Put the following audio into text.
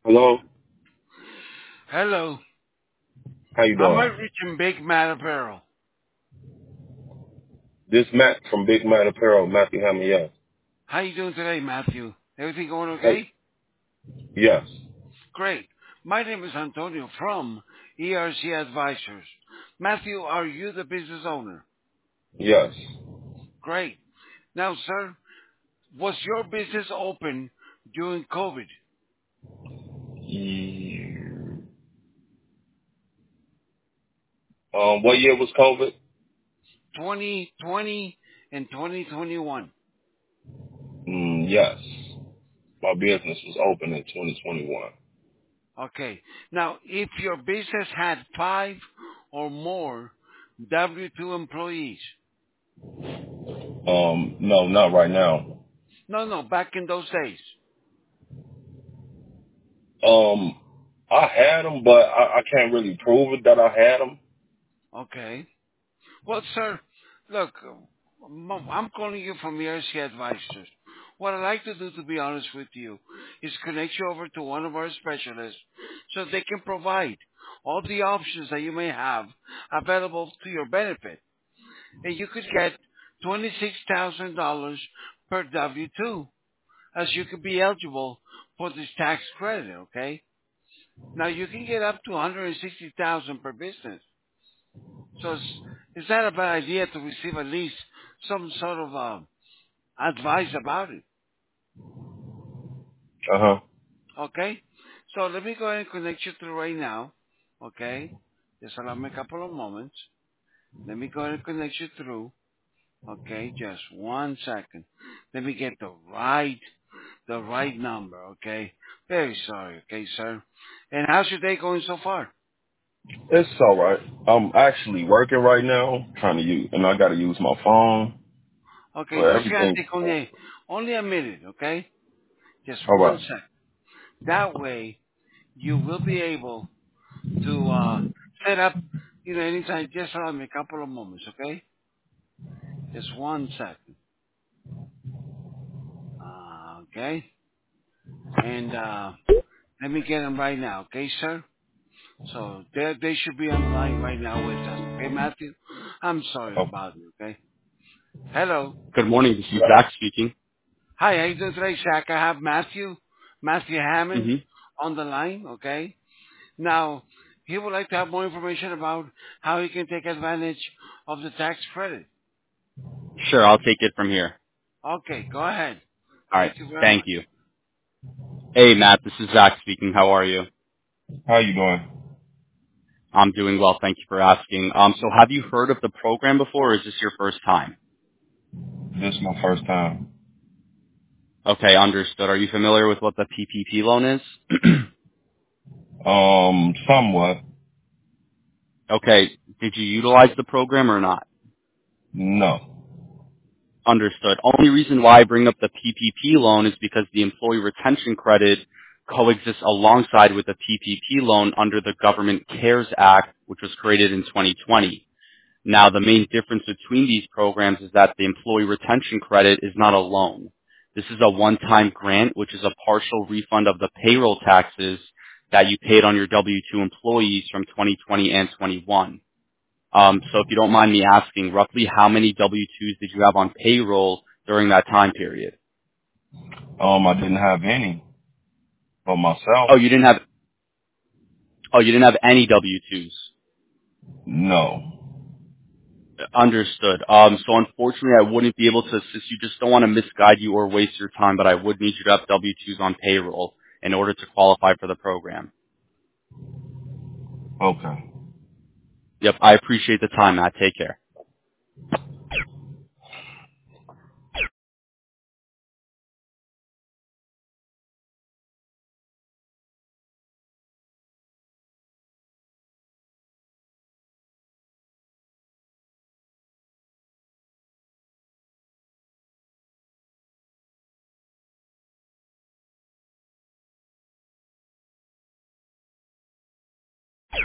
Hello, Hello. how you Am I doing? reaching Big Matt Apparel? This Matt from Big Matt Apparel, Matthew Hammond, yes. How you doing today, Matthew? Everything going Hey, okay? yes, Great. My name is Antonio from ERC Advisors. Matthew, are you the business owner? yes. Great. Now, sir, was your business open during COVID? What year was COVID? 2020 and 2021. Yes. My business was open in 2021. Okay. Now, if your business had 5 or more W-2 employees, No, not right now. no, back in those days. Um, I had them, but I can't really prove it that I had them. Okay. Well, sir, look, I'm calling you from ERC Advisors. What I'd like to do, to be honest with you, is connect you over to one of our specialists so they can provide all the options that you may have available to your benefit. And you could get $26,000 per W-2, as you could be eligible for this tax credit, okay? Now, you can get up to $160,000 per business. So is that a bad idea to receive at least some sort of advice about it? Uh huh. Okay? So let me go ahead and connect you through right now. Okay? Just allow me a couple of moments. Let me go ahead and connect you through. Okay, just one second. Let me get the right number, okay? Very sorry, okay, sir. And how's your day going so far? It's all right. I'm actually working right now, trying to use, and I got to use my phone, Okay, but this is gonna everything. take only a minute, okay? Just All one right. second. That way, you will be able to set up, anytime. Just allow me a couple of moments, okay? Just one second. Okay? And let me get them right now, okay, sir? So they should be on the line right now with us, okay, Matthew? I'm sorry Oh, about it, okay? Hello. Good morning. This is Zach speaking. Hi, how you doing today, Shaq? I have Matthew Hammond hmm on the line, okay? Now, he would like to have more information about how he can take advantage of the tax credit. Sure, I'll take it from here. Okay, go ahead. All right. Thank you very Thank much. you. Hey, Matt. This is Zach speaking. How are you? how you doing? I'm doing well. Thank you for asking. So have you heard of the program before, or is this your first time? This is my first time. Okay, understood. Are you familiar with what the PPP loan is? Somewhat. Okay. Did you utilize the program or not? No. Understood. Only reason why I bring up the PPP loan is because the employee retention credit coexists alongside with the PPP loan under the Government CARES Act, which was created in 2020. Now, the main difference between these programs is that the employee retention credit is not a loan. This is a one-time grant, which is a partial refund of the payroll taxes that you paid on your W-2 employees from 2020 and 21. So if you don't mind me asking, roughly how many W-2s did you have on payroll during that time period? I didn't have any for myself. Oh, you didn't have any W-2s. No. Understood. So unfortunately, I wouldn't be able to assist you. Just don't want to misguide you or waste your time, but I would need you to have W-2s on payroll in order to qualify for the program. Okay. Yep, I appreciate the time, Matt. Take care.